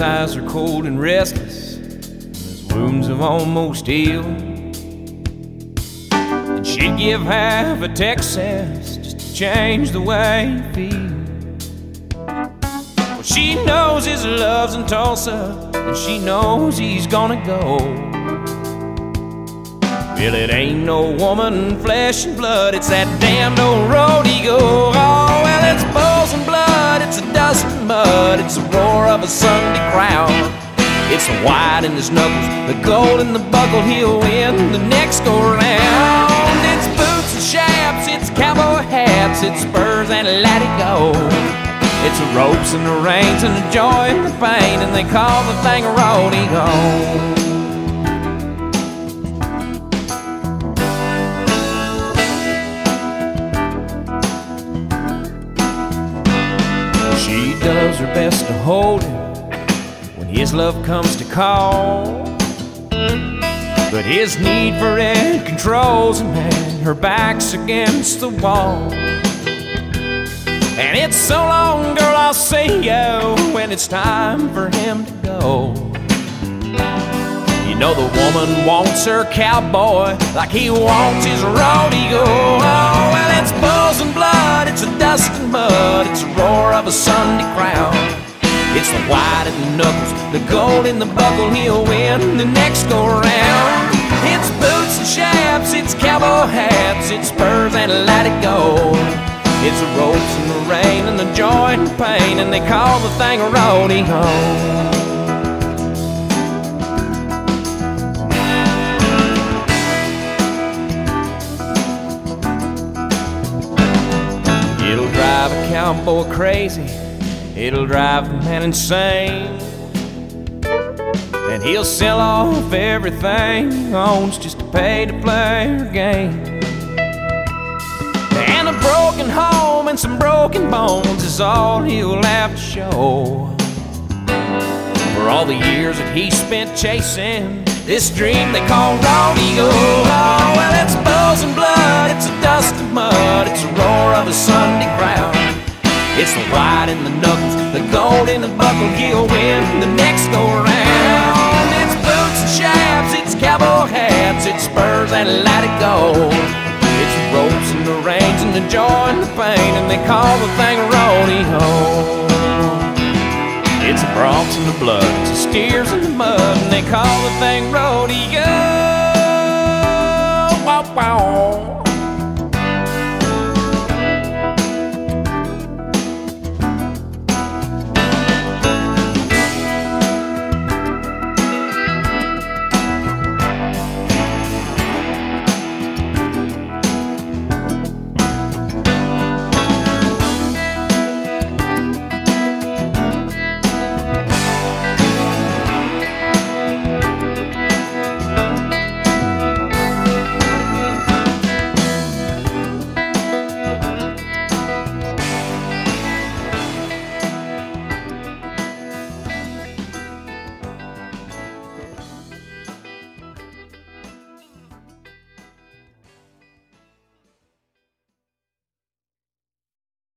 his eyes are cold and restless, his wounds have almost healed. And she'd give half a Texas just to change the way he feels. Well, she knows his love's in Tulsa, and she knows he's gonna go. Well, it ain't no woman, flesh and blood, it's that damned old road he goes. Oh, well, it's bulls and blood, it's a dust and mud, it's the roar of a Sunday crowd. It's the white in his knuckles, the gold in the buckle, he'll win the next go round. It's boots and chaps, it's cowboy hats, it's spurs and let it go. It's the ropes and the reins and the joy and the pain, and they call the thing a rodeo. She does her best to hold him when his love comes to call, but his need for it controls him, and her back's against the wall. And it's so long, girl, I'll see you when it's time for him to go. You know the woman wants her cowboy like he wants his rodeo. Oh, well, it's bulls and blood, it's a dust and mud, it's the roar of a Sunday crowd. It's the white in the knuckles, the gold in the buckle, he'll win the next go round. It's boots and chaps, it's cowboy hats, it's spurs and let it go. It's the ropes and the rain and the joy and the pain, and they call the thing a rodeo. It'll drive a cowboy crazy, it'll drive the man insane, and he'll sell off everything he owns just to pay to play her game. And a broken home and some broken bones is all he'll have to show for all the years that he spent chasing this dream they call rodeo. Oh, well, it's bulls and blood, it's a dust and mud, it's the roar of a Sunday crowd. It's the white in the knuckles, the gold in the buckle, he'll win the next go round. It's boots and chaps, it's cowboy hats, it's spurs and let it go. It's the ropes and the reins and the joy and the pain, and they call the thing a rodeo. It's the broncs and the blood, it's the steers in the mud, and they call the thing rodeo.